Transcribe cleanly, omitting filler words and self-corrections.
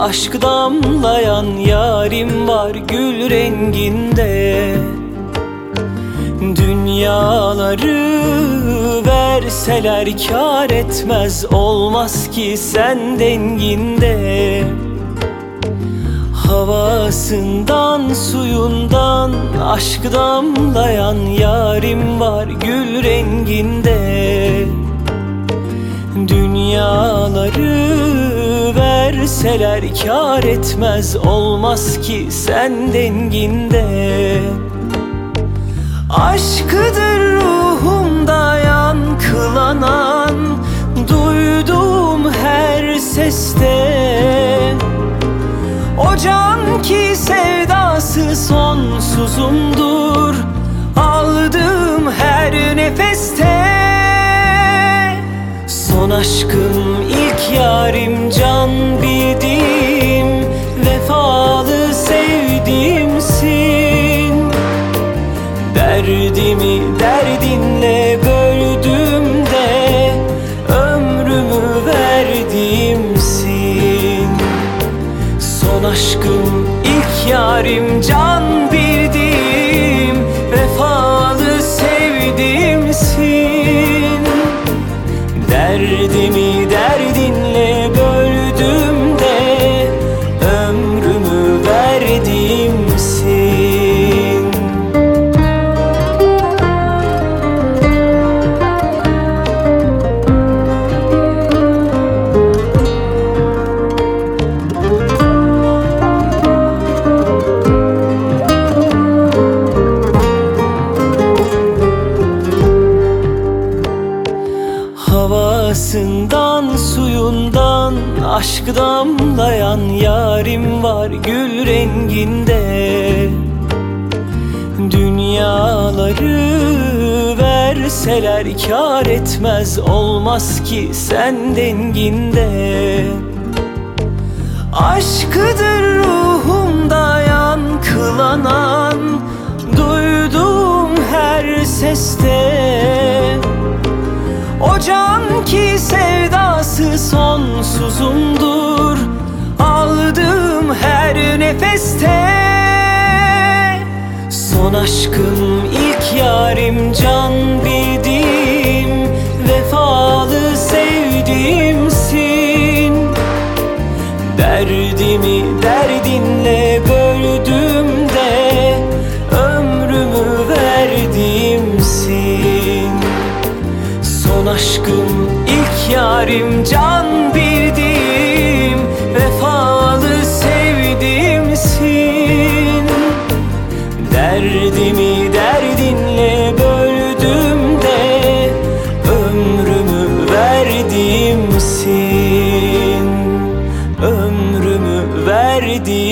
aşk damlayan yarim var gül renginde. Dünyaları verseler kâr etmez, olmaz ki sen denginde. Havasından suyundan aşk damlayan yarim var gül renginde. Dünyaları verseler kâr etmez, olmaz ki sen denginde. Aşkıdır ruhumda yankılanan, duyduğum her seste. O can ki sevdası sonsuzumdur, aldığım her nefeste. Son aşkım, ilk yarim, can bildiğim, vefalı sevdiğimsin. Derdimi derdinle böldüğümde ömrümü verdiğimsin. Son aşkım, ilk yarim, can bildiğim, vefalı sevdiğimsin. Derdimi derdinle böldüğümde ömrümü verdiğimsin. Havasından suyundan aşk damlayan yarim var gül renginde. Dünyaları verseler kâr etmez, olmaz ki sen denginde. Aşkıdır ruhumda yankılanan, duyduğum her seste. O can ki sevdası sonsuzumdur, aldığım her nefeste. Son aşkım, ilk yarim, can bildiğim, vefalı sevdiğimsin. Derdimi derdinle böldüğümde ömrümü verdiğimsin. Son aşkım, ilk yarim, can bildiğim, vefalı sevdiğimsin. Derdimi derdinle böldüğümde ömrümü verdiğimsin. Ömrümü verdiğimsin.